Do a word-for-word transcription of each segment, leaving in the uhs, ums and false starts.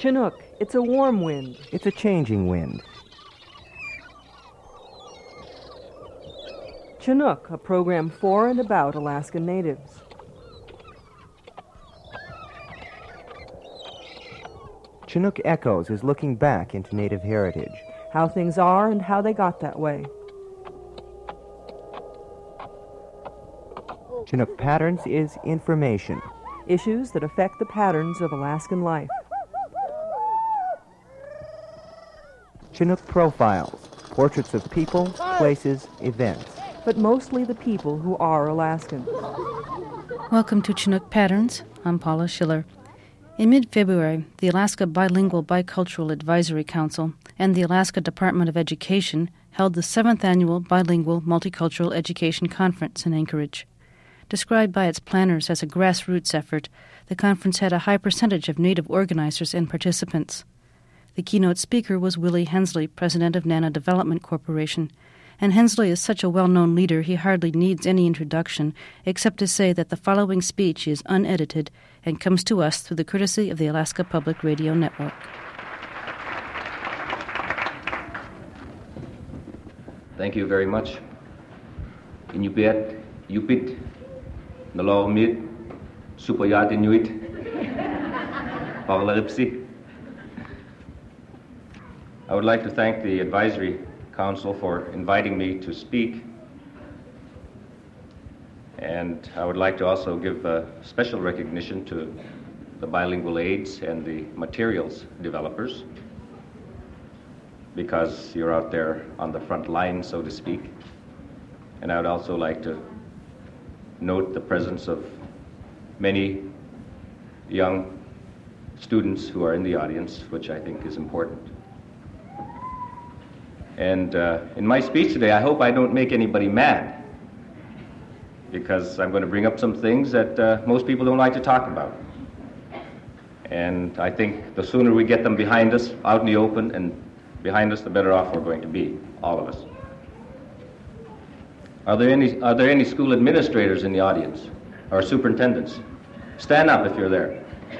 Chinook, it's a warm wind. It's a changing wind. Chinook, a program for and about Alaskan natives. Chinook Echoes is looking back into Native heritage. How things are and how they got that way. Chinook Patterns is information. Issues that affect the patterns of Alaskan life. Chinook Profiles, portraits of people, places, events. But mostly the people who are Alaskan. Welcome to Chinook Patterns. I'm Paula Schiller. In mid-February, the Alaska Bilingual Bicultural Advisory Council and the Alaska Department of Education held the seventh Annual Bilingual Multicultural Education Conference in Anchorage. Described by its planners as a grassroots effort, the conference had a high percentage of Native organizers and participants. The keynote speaker was Willie Hensley, president of Nana Development Corporation, and Hensley is such a well-known leader he hardly needs any introduction except to say that the following speech is unedited and comes to us through the courtesy of the Alaska Public Radio Network. Thank you very much. Inupiat, Yupit, Nalo Mit, Supayat Inuit, Pavlaripsi. I would like to thank the Advisory Council for inviting me to speak. And I would like to also give a special recognition to the bilingual aides and the materials developers, because you're out there on the front line, so to speak. And I would also like to note the presence of many young students who are in the audience, which I think is important. And uh, in my speech today, I hope I don't make anybody mad, because I'm going to bring up some things that uh, most people don't like to talk about. And I think the sooner we get them behind us, out in the open and behind us, the better off we're going to be, all of us. Are there any, are there any school administrators in the audience, or superintendents? Stand up if you're there.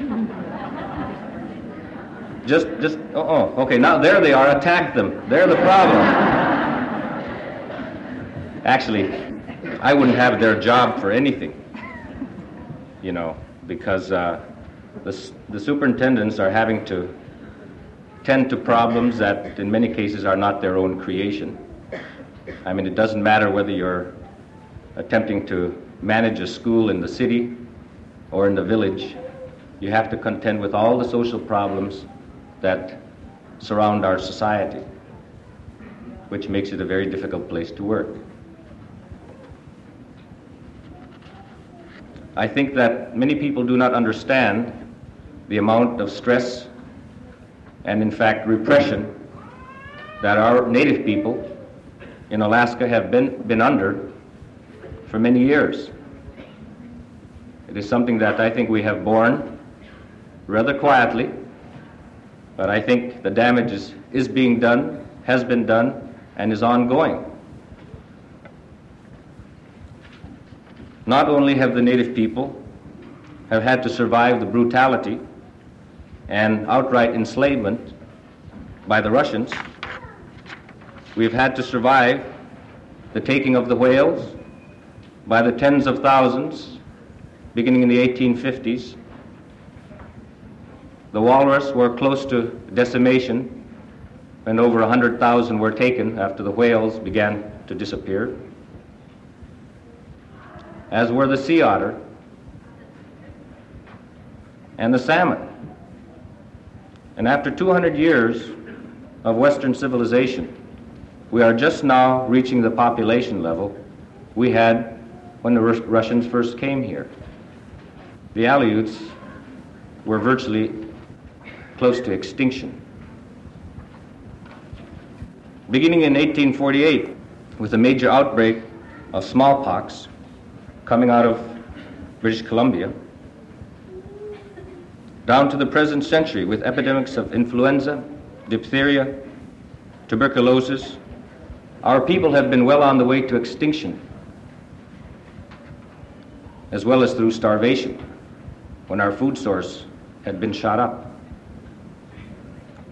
Just, just, oh, oh, okay, now there they are, attack them. They're the problem. Actually, I wouldn't have their job for anything, you know, because uh, the, the superintendents are having to tend to problems that in many cases are not their own creation. I mean, it doesn't matter whether you're attempting to manage a school in the city or in the village. You have to contend with all the social problems that surround our society, which makes it a very difficult place to work. I think that many people do not understand the amount of stress and, in fact, repression that our Native people in Alaska have been, been under for many years. It is something that I think we have borne rather quietly, but I think the damage is, is being done, has been done, and is ongoing. Not only have the Native people have had to survive the brutality and outright enslavement by the Russians, we've had to survive the taking of the whales by the tens of thousands beginning in the eighteen fifties. The walrus were close to decimation, and over one hundred thousand were taken after the whales began to disappear, as were the sea otter and the salmon. And after two hundred years of Western civilization, we are just now reaching the population level we had when the Rus- Russians first came here. The Aleuts were virtually close to extinction. Beginning in eighteen forty-eight, with a major outbreak of smallpox coming out of British Columbia, down to the present century with epidemics of influenza, diphtheria, tuberculosis, our people have been well on the way to extinction, as well as through starvation, when our food source had been shot up.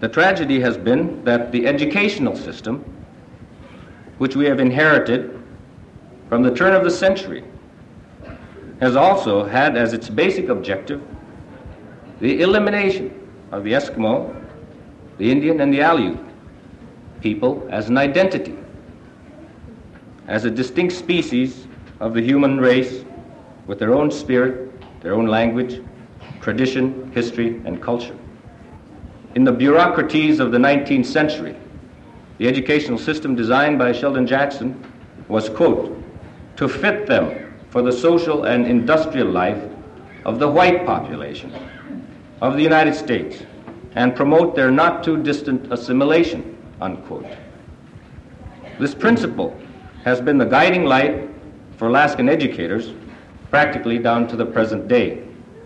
The tragedy has been that the educational system, which we have inherited from the turn of the century, has also had as its basic objective the elimination of the Eskimo, the Indian, and the Aleut people as an identity, as a distinct species of the human race with their own spirit, their own language, tradition, history, and culture. In the bureaucraties of the nineteenth century, the educational system designed by Sheldon Jackson was, quote, to fit them for the social and industrial life of the white population of the United States and promote their not too distant assimilation, unquote. This principle has been the guiding light for Alaskan educators practically down to the present day.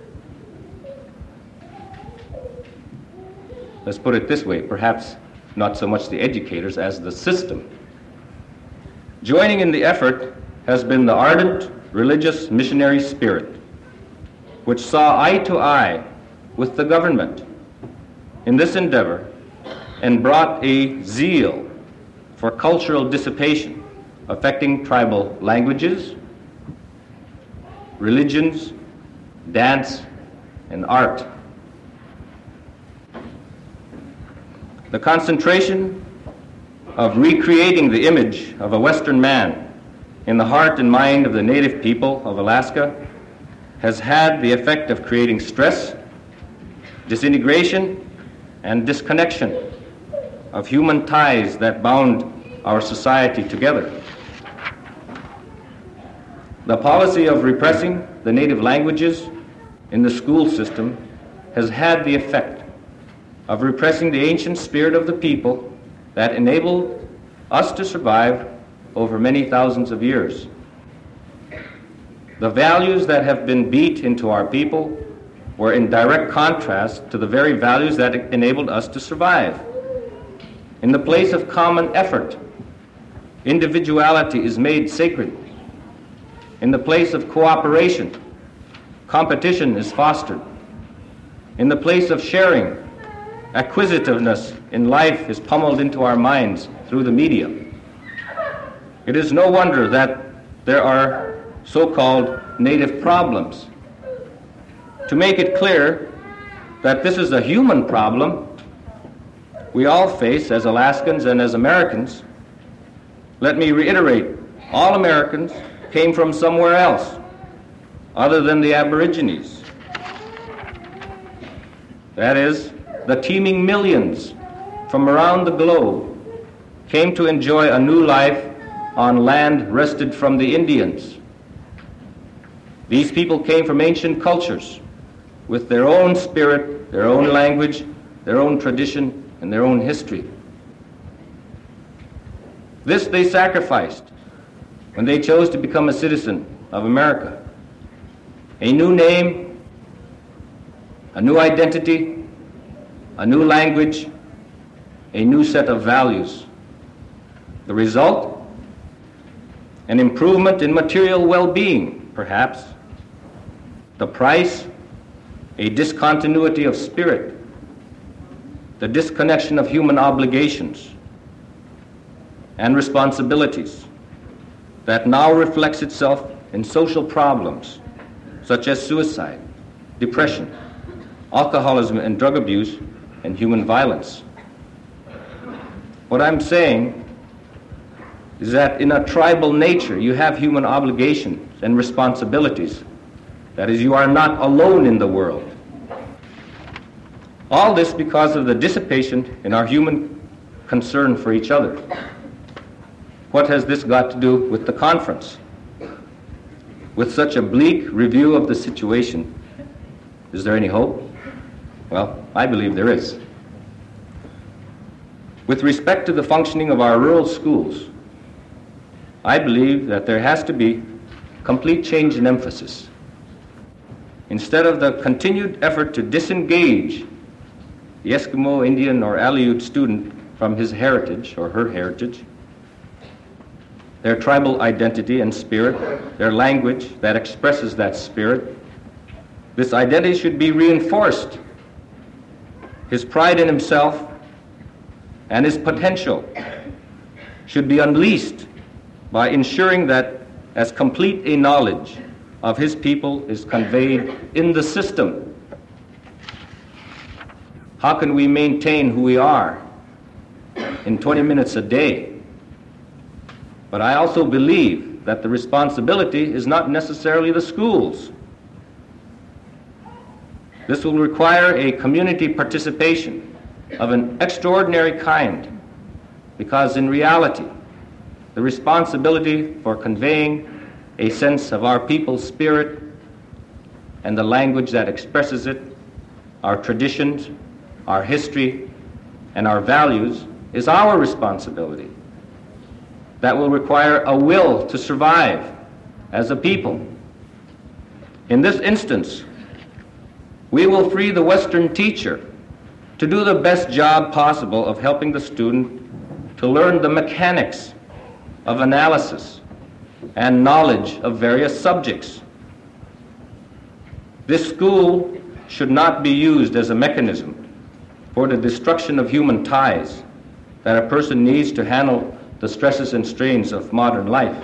Let's put it this way, perhaps not so much the educators as the system. Joining in the effort has been the ardent religious missionary spirit, which saw eye to eye with the government in this endeavor and brought a zeal for cultural dissipation affecting tribal languages, religions, dance, and art. The concentration of recreating the image of a Western man in the heart and mind of the native people of Alaska has had the effect of creating stress, disintegration, and disconnection of human ties that bound our society together. The policy of repressing the native languages in the school system has had the effect of repressing the ancient spirit of the people that enabled us to survive over many thousands of years. The values that have been beat into our people were in direct contrast to the very values that enabled us to survive. In the place of common effort, individuality is made sacred. In the place of cooperation, competition is fostered. In the place of sharing, acquisitiveness in life is pummeled into our minds through the media. It is no wonder that there are so-called native problems. To make it clear that this is a human problem we all face as Alaskans and as Americans, let me reiterate, all Americans came from somewhere else other than the Aborigines. That is, the teeming millions from around the globe came to enjoy a new life on land wrested from the Indians. These people came from ancient cultures with their own spirit, their own language, their own tradition, and their own history. This they sacrificed when they chose to become a citizen of America. A new name, a new identity, a new language, a new set of values. The result? An improvement in material well-being, perhaps. The price? A discontinuity of spirit. The disconnection of human obligations and responsibilities that now reflects itself in social problems such as suicide, depression, alcoholism and drug abuse, and human violence. What I'm saying is that in a tribal nature you have human obligations and responsibilities. That is, you are not alone in the world. All this because of the dissipation in our human concern for each other. What has this got to do with the conference? With such a bleak review of the situation, is there any hope? Well, I believe there is. With respect to the functioning of our rural schools, I believe that there has to be complete change in emphasis. Instead of the continued effort to disengage the Eskimo, Indian, or Aleut student from his heritage or her heritage, their tribal identity and spirit, their language that expresses that spirit, this identity should be reinforced. His pride in himself and his potential should be unleashed by ensuring that as complete a knowledge of his people is conveyed in the system. How can we maintain who we are in twenty minutes a day? But I also believe that the responsibility is not necessarily the schools. This will require a community participation of an extraordinary kind, because in reality, the responsibility for conveying a sense of our people's spirit and the language that expresses it, our traditions, our history, and our values is our responsibility. That will require a will to survive as a people. In this instance, we will free the Western teacher to do the best job possible of helping the student to learn the mechanics of analysis and knowledge of various subjects. This school should not be used as a mechanism for the destruction of human ties that a person needs to handle the stresses and strains of modern life.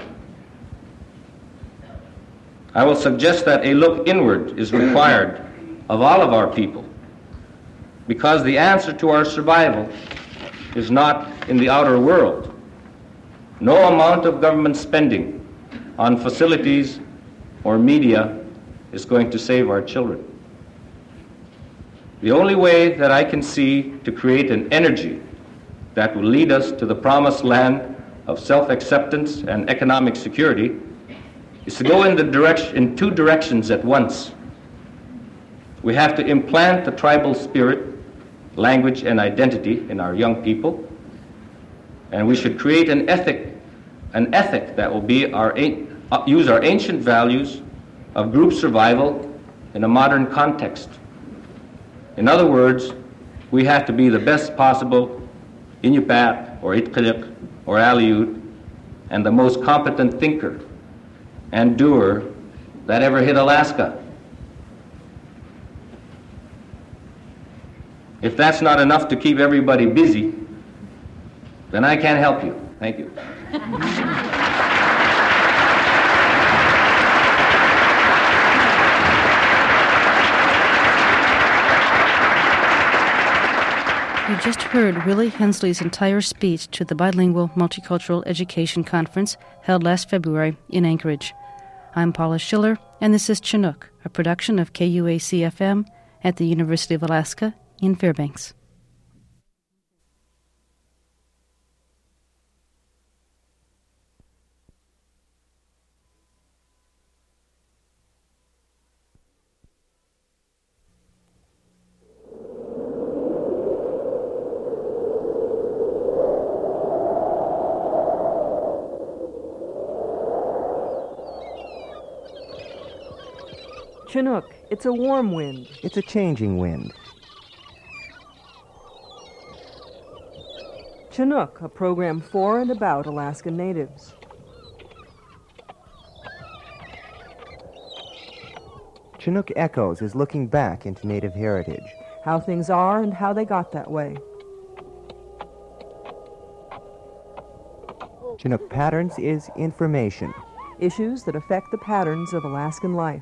I will suggest that a look inward is required of all of our people, because the answer to our survival is not in the outer world. No amount of government spending on facilities or media is going to save our children. The only way that I can see to create an energy that will lead us to the promised land of self-acceptance and economic security is to go in the direction, in two directions at once. We have to implant the tribal spirit, language, and identity in our young people, and we should create an ethic, an ethic that will be our use our ancient values of group survival in a modern context. In other words, we have to be the best possible Inupiat or Itqilik or Aleut, and the most competent thinker and doer that ever hit Alaska. If that's not enough to keep everybody busy, then I can't help you. Thank you. You just heard Willie Hensley's entire speech to the Bilingual Multicultural Education Conference held last February in Anchorage. I'm Paula Schiller, and this is Chinook, a production of K U A C F M at the University of Alaska in Fairbanks. Chinook, it's a warm wind. It's a changing wind. Chinook, a program for and about Alaska Natives. Chinook Echoes is looking back into Native heritage. How things are and how they got that way. Chinook Patterns is information. Issues that affect the patterns of Alaskan life.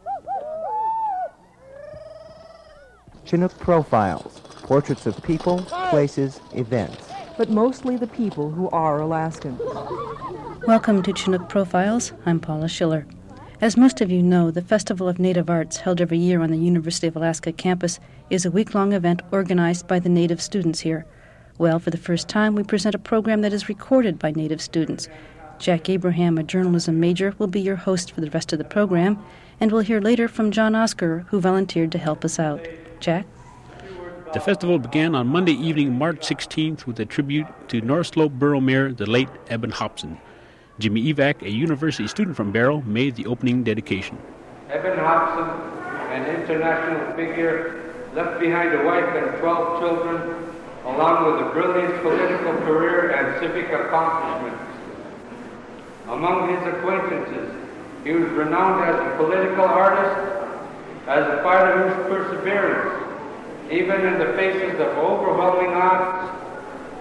Chinook Profiles, portraits of people, places, events. But mostly the people who are Alaskan. Welcome to Chinook Profiles. I'm Paula Schiller. As most of you know, the Festival of Native Arts, held every year on the University of Alaska campus, is a week-long event organized by the Native students here. Well, for the first time, we present a program that is recorded by Native students. Jack Abraham, a journalism major, will be your host for the rest of the program, and we'll hear later from John Oscar, who volunteered to help us out. Jack? The festival began on Monday evening, March sixteenth, with a tribute to North Slope Borough Mayor, the late Eben Hobson. Jimmy Evac, a university student from Barrow, made the opening dedication. Eben Hobson, an international figure, left behind a wife and twelve children, along with a brilliant political career and civic accomplishments. Among his acquaintances, he was renowned as a political artist, as a fighter whose perseverance, even in the faces of overwhelming odds,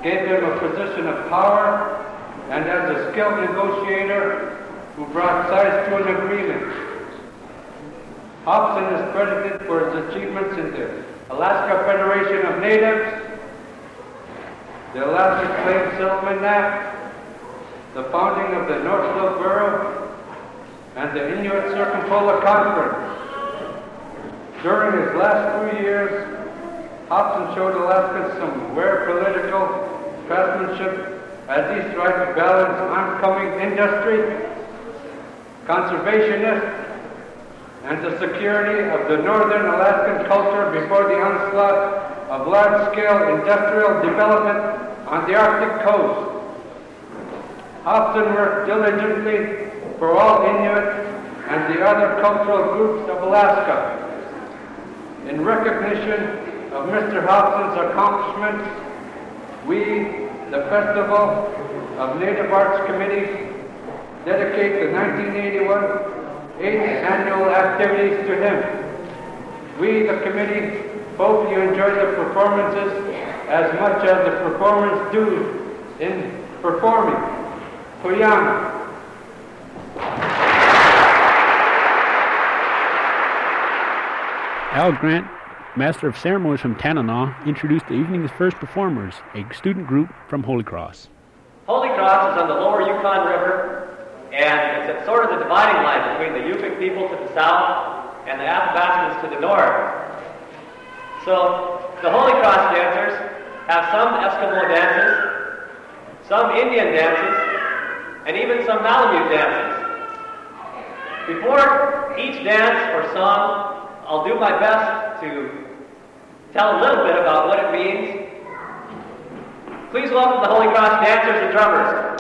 gave him a position of power, and as a skilled negotiator who brought sides to an agreement. Hobson is credited for his achievements in the Alaska Federation of Natives, the Alaska Claims Settlement Act, the founding of the North Slope Borough, and the Inuit Circumpolar Conference. During his last few years, Hobson showed Alaskans some rare political craftsmanship as he strived to balance oncoming industry, conservationist, and the security of the northern Alaskan culture before the onslaught of large-scale industrial development on the Arctic coast. Hobson worked diligently for all Inuit and the other cultural groups of Alaska. In recognition of Mister Hobson's accomplishments, we, the Festival of Native Arts Committee, dedicate the nineteen eighty-one eighth annual activities to him. We, the committee, hope you enjoy the performances as much as the performers do in performing. Kuyana. Al Grant, Master of Ceremonies from Tanana, introduced the evening's first performers, a student group from Holy Cross. Holy Cross is on the lower Yukon River, and it's at sort of the dividing line between the Yupik people to the south and the Athabascans to the north. So the Holy Cross dancers have some Eskimo dances, some Indian dances, and even some Malamute dances. Before each dance or song, I'll do my best to tell a little bit about what it means. Please welcome the Holy Cross dancers and drummers.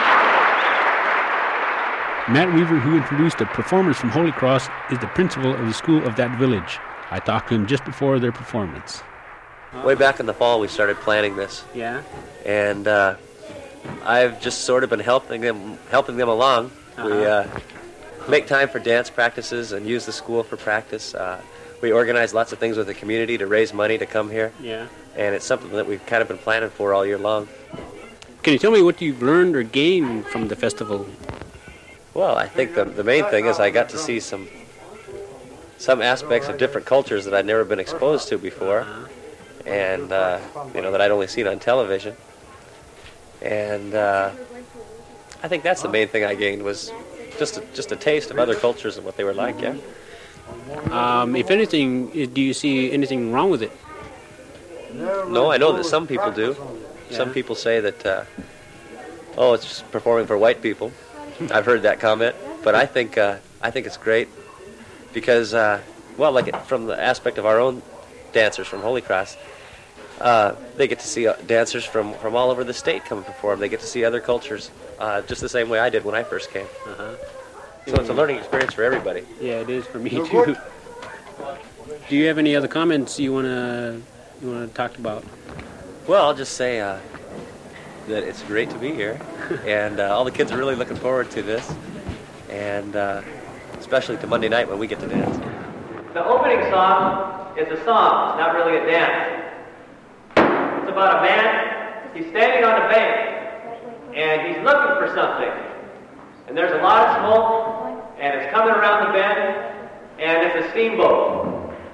Matt Weaver, who introduced the performers from Holy Cross, is the principal of the school of that village. I talked to him just before their performance. Way back in the fall, we started planning this. Yeah. And uh, I've just sort of been helping them, helping them along. Uh-huh. We uh, make time for dance practices and use the school for practice. Uh, we organize lots of things with the community to raise money to come here. Yeah. And it's something that we've kind of been planning for all year long. Can you tell me what you've learned or gained from the festival? Well, I think the, the main thing is I got to see some some aspects of different cultures that I'd never been exposed to before, and uh, you know that I'd only seen on television. And uh, I think that's the main thing I gained was just a, just a taste of other cultures and what they were like. Yeah. Um, if anything, do you see anything wrong with it? No, I know that some people do. Yeah. Some people say that, uh, oh, it's just performing for white people. I've heard that comment, but I think uh, I think it's great because, uh, well, like it, from the aspect of our own dancers from Holy Cross, uh, they get to see uh, dancers from, from all over the state come and perform. They get to see other cultures, uh, just the same way I did when I first came. Uh-huh. So it's a learning experience for everybody. Yeah, it is for me too. Do you have any other comments you wanna you wanna talk about? Well, I'll just say uh, that it's great to be here, and uh, all the kids are really looking forward to this, and uh, especially to Monday night when we get to dance. The opening song is a song, it's not really a dance. It's about a man, he's standing on a bank, and he's looking for something. And there's a lot of smoke, and it's coming around the bend, and it's a steamboat.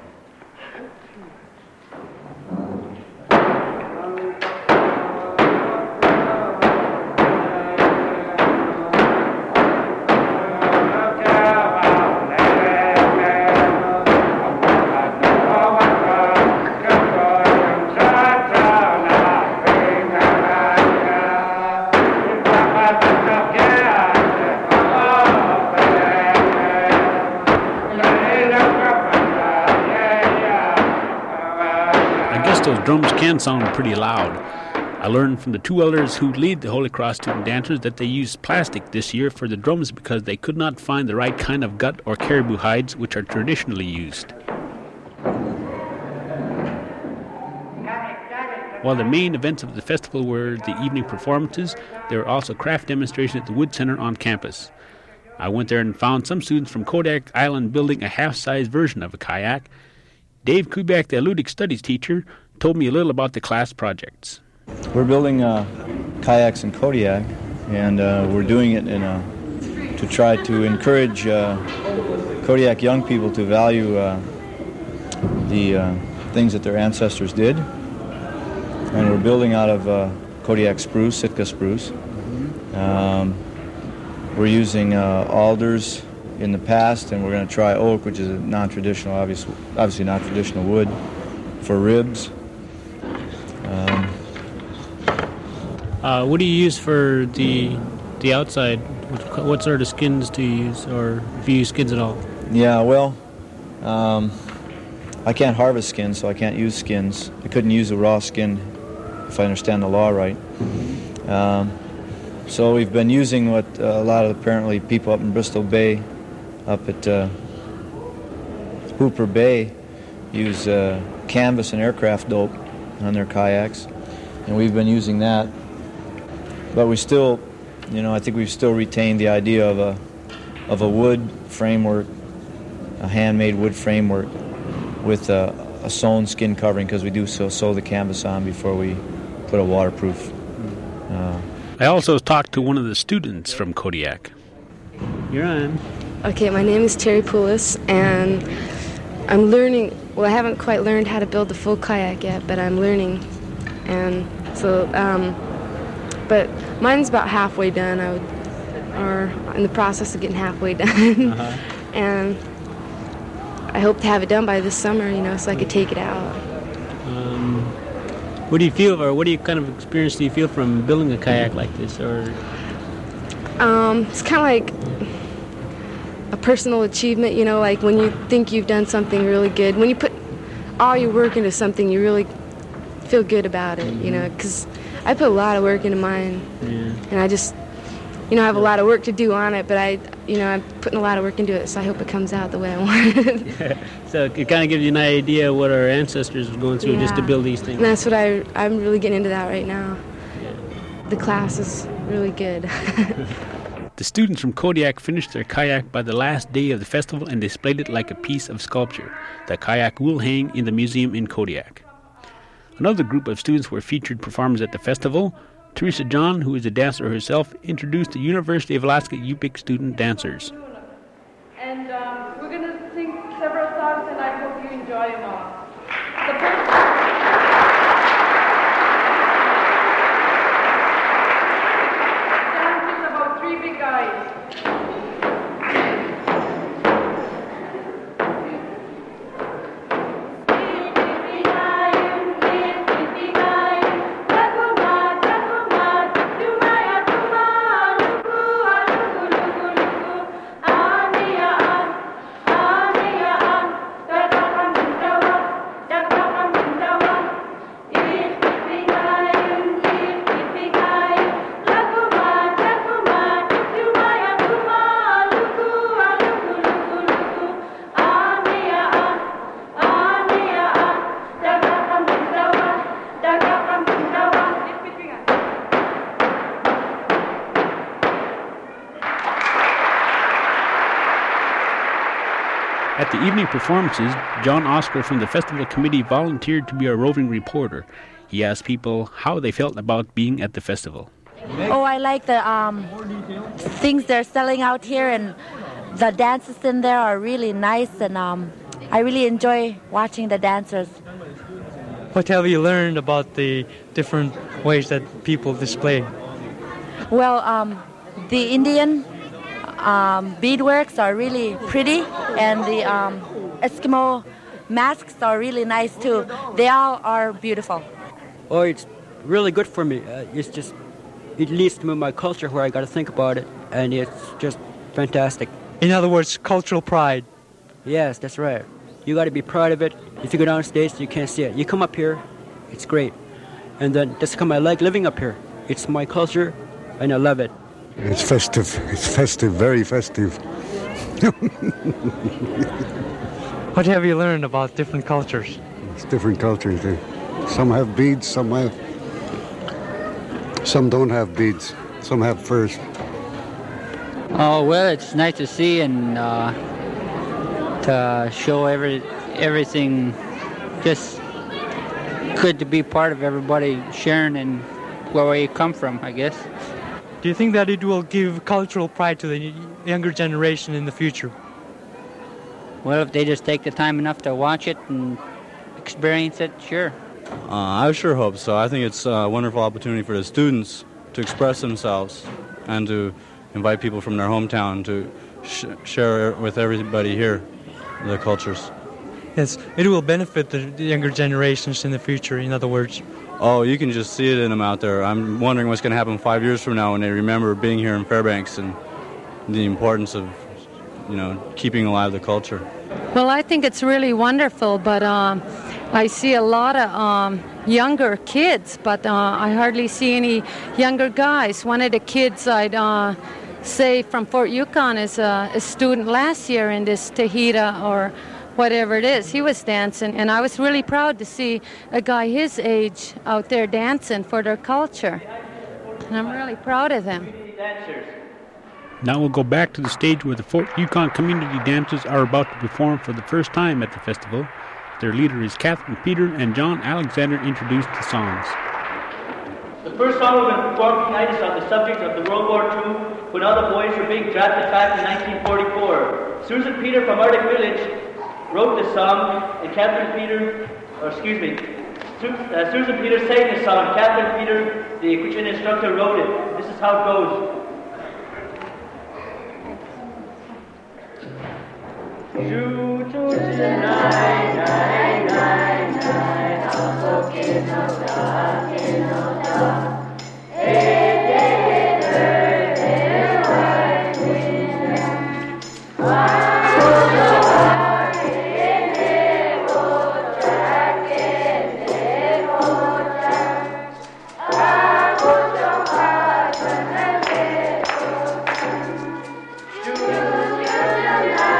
Those drums can sound pretty loud. I learned from the two elders who lead the Holy Cross student dancers that they used plastic this year for the drums because they could not find the right kind of gut or caribou hides which are traditionally used. While the main events of the festival were the evening performances, there were also craft demonstrations at the Wood Center on campus. I went there and found some students from Kodak Island building a half-size version of a kayak. Dave Kubiak, the Alutiiq Studies teacher, told me a little about the class projects. We're building uh, kayaks in Kodiak, and uh, we're doing it in a, to try to encourage uh, Kodiak young people to value uh, the uh, things that their ancestors did. And we're building out of uh, Kodiak spruce, Sitka spruce. Um, we're using uh, alders in the past, and we're going to try oak, which is a non-traditional, obviously, obviously not traditional wood, for ribs. Um, uh, what do you use for the the outside? What, what sort of skins do you use, or if you use skins at all? Yeah, well, um, I can't harvest skins, so I can't use skins. I couldn't use a raw skin if I understand the law right. Um, so we've been using what uh, a lot of apparently people up in Bristol Bay, up at uh, Hooper Bay, use uh, canvas and aircraft dope on their kayaks, and we've been using that. But we still, you know, I think we've still retained the idea of a of a wood framework, a handmade wood framework with a, a sewn skin covering, because we do so sew the canvas on before we put a waterproof. Uh, I also talked to one of the students from Kodiak. You're on. Okay, my name is Terry Poulos, and I'm learning. Well, I haven't quite learned how to build the full kayak yet, but I'm learning. And so, um, but mine's about halfway done. I would, or in the process of getting halfway done. Uh-huh. And I hope to have it done by this summer, you know, so I could take it out. Um, what do you feel, or what do you kind of experience do you feel from building a kayak like this, or? Um, it's kind of like a personal achievement, you know, like when you think you've done something really good. When you put all your work into something, you really feel good about it, you know, because I put a lot of work into mine, yeah. And I just, you know, I have a lot of work to do on it, but I, you know, I'm putting a lot of work into it, so I hope it comes out the way I want it. Yeah. So it kind of gives you an idea what our ancestors were going through, yeah, just to build these things. And that's what I, I'm really getting into that right now. Yeah. The class is really good. The students from Kodiak finished their kayak by the last day of the festival and displayed it like a piece of sculpture. The kayak will hang in the museum in Kodiak. Another group of students were featured performers at the festival. Teresa John, who is a dancer herself, introduced the University of Alaska Yupik student dancers. And um, we're going to sing several songs, and I hope you enjoy them all. The first three big guys. At the evening performances, John Oscar from the festival committee volunteered to be a roving reporter. He asked people how they felt about being at the festival. Oh, I like the um, things they're selling out here, and the dances in there are really nice, and um, I really enjoy watching the dancers. What have you learned about the different ways that people display? Well, um, the Indian Um, beadworks are really pretty, and the um, Eskimo masks are really nice too. They all are beautiful. Oh, it's really good for me. Uh, it's just, it leads to my culture where I got to think about it, and it's just fantastic. In other words, cultural pride. Yes, that's right. You got to be proud of it. If you go downstate, you can't see it. You come up here, it's great. And then that's how I like living up here. It's my culture, and I love it. It's festive. It's festive, very festive. What have you learned about different cultures? It's different cultures. Some have beads, some have... Some don't have beads. Some have furs. Oh, well, it's nice to see and uh, to show every everything, just good to be part of everybody sharing and where we come from, I guess. Do you think that it will give cultural pride to the younger generation in the future? Well, if they just take the time enough to watch it and experience it, sure. Uh, I sure hope so. I think it's a wonderful opportunity for the students to express themselves and to invite people from their hometown to sh- share with everybody here the cultures. Yes, it will benefit the younger generations in the future, in other words. Oh, you can just see it in them out there. I'm wondering what's going to happen five years from now when they remember being here in Fairbanks and the importance of, you know, keeping alive the culture. Well, I think it's really wonderful, but um, I see a lot of um, younger kids, but uh, I hardly see any younger guys. One of the kids I'd uh, say from Fort Yukon is a, a student last year in this Tahita or whatever it is. He was dancing, and I was really proud to see a guy his age out there dancing for their culture. And I'm really proud of them. Now we'll go back to the stage where the Fort Yukon community dancers are about to perform for the first time at the festival. Their leader is Catherine Peter, and John Alexander introduced the songs. The first song we're going to perform tonight is on the subject of the World War Two, when all the boys were being drafted back in nineteen forty-four. Susan Peter from Arctic Village wrote this song, and Catherine Peter, or excuse me, Su- uh, Susan Peter sang this song. Catherine Peter, the equestrian instructor, wrote it. This is how it goes. Shoot to the night, night, night, night, I'm looking out, looking out, hey, hey, hey, hey, white winter, why, oh, hey, hey, oh, Jack, hey, hey, oh, Jack, I put your heart on the bed, shoot to the night.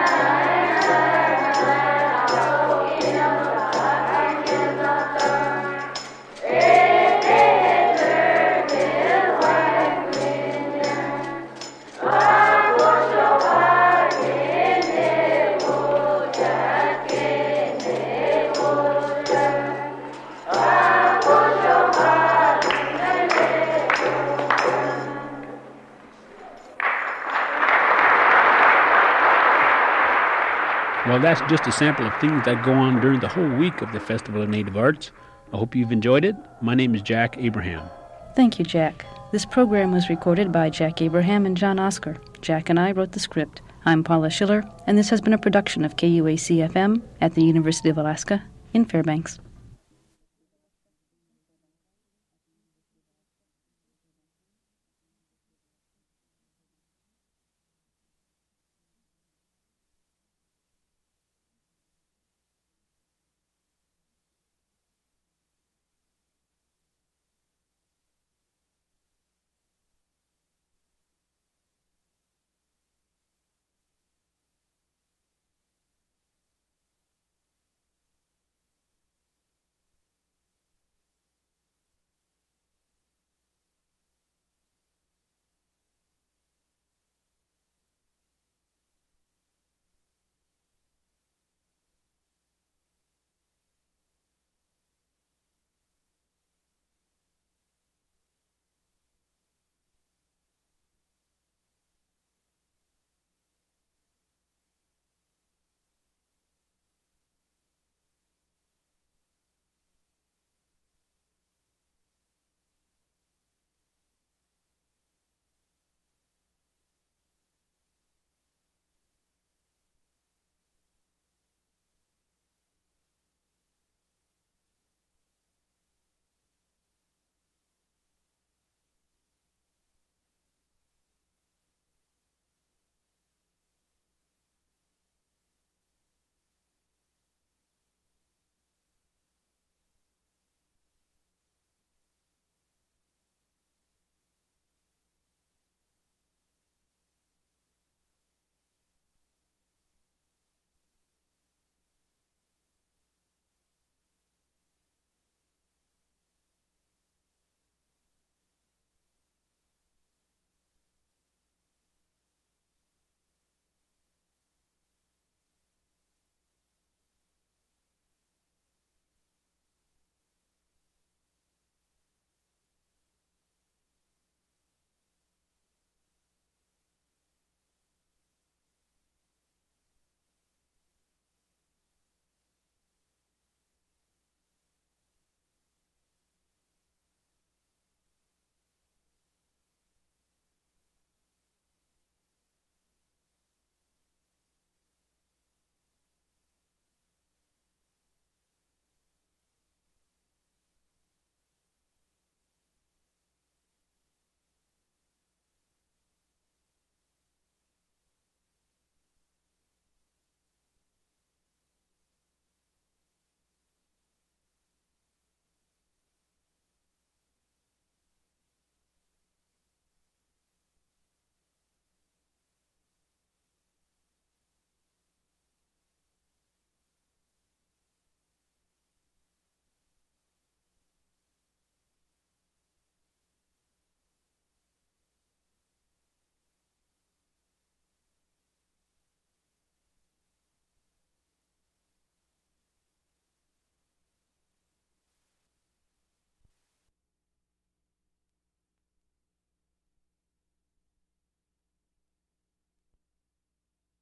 Well, that's just a sample of things that go on during the whole week of the Festival of Native Arts. I hope you've enjoyed it. My name is Jack Abraham. Thank you, Jack. This program was recorded by Jack Abraham and John Oscar. Jack and I wrote the script. I'm Paula Schiller, and this has been a production of K U A C F M at the University of Alaska in Fairbanks.